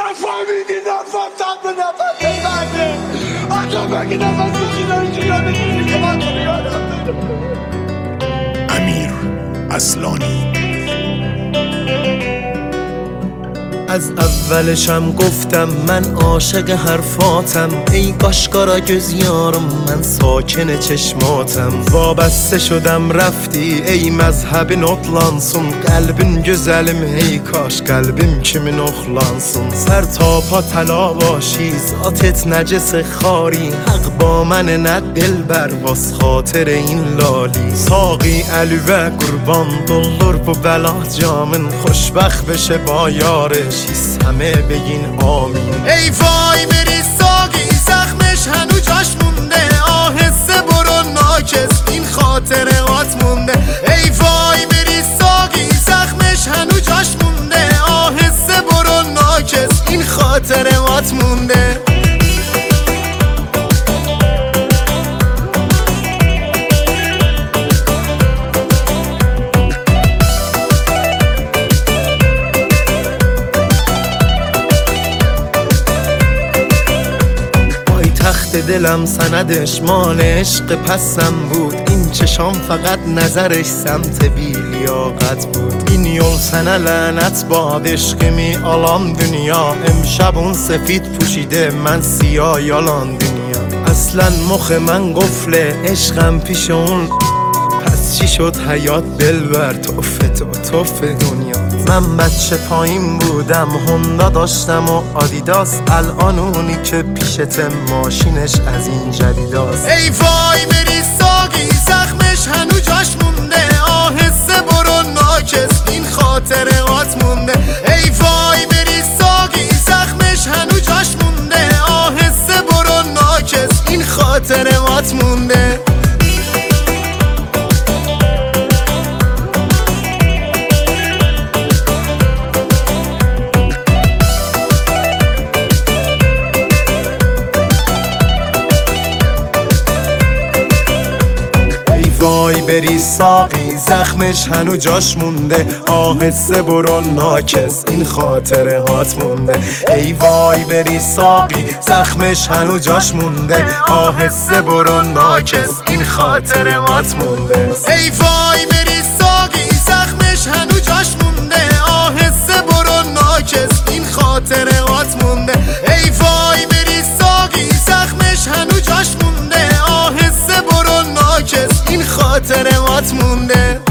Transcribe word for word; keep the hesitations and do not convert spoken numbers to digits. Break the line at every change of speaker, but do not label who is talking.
نفهمیدی نفهمتم به نفهمت بگه آجا بگی نفهمت بگی اینجا یادت میگی که من تو بیادم
امیر اصلانی.
از اولشم گفتم من عاشق حرفاتم، ای قاشقارا göz یارم من ساکن چشماتم. وابسته شدم رفتی ey mezhebin otlansın, قلبin güzelim ey kaş قلبim kimin oxlansın. سر تا پا تلاواشی ذاتت نجس خاری، حق با من نه دلبر واس خاطر این لالی. ساقی علی و قربان دلار bu بلا جامن، خوشبخت بشه با یارش همه بگین آمین. ای وای بری ساقی زخمش هنو جاش مونده، آهسته برو ناکس این خاطرات مونده. ای وای بری ساقی زخمش هنو جاش مونده، آهسته برو ناکس این خاطرات مونده. تخت دلم سندش مال عشق پسم بود، این چشام فقط نظرش سمت بیلیاقت بود. این یol sənə lənət bad eşqimi alan dünya، امشب اون سفید پوشیده من سیاه یالان دنیا. اصلا مخ من قفله عشقم پیش اون، پس چی شد حیات دلبر توفه تو توفه دنیا. من بچه پایین بودم هوندا داشتم و آدیداس، الان اونی که پیشت ماشینش از این جدیداست. ای وای بری ساقی زخمش هنو جاش مونده، آهسته برو ناکس این خاطرات مونده. ای وای بری ساقی زخمش هنو جاش مونده، آهسته برو ناکس این خاطرات مونده. وای بری ساقی زخمش هنو جاش مونده، آهسته برو ناکس این خاطرات مونده. ای وای بری ساقی زخمش هنو جاش مونده، آهسته برو ناکس این خاطرات مونده. ای وای بری ساقی زخمش هنو جاش مونده، آهسته برو ناکس این خاطرات مونده. ای وای بری ساقی زخمش هنو جاش مونده، آهسته برو ناکس این خاطرات مونده.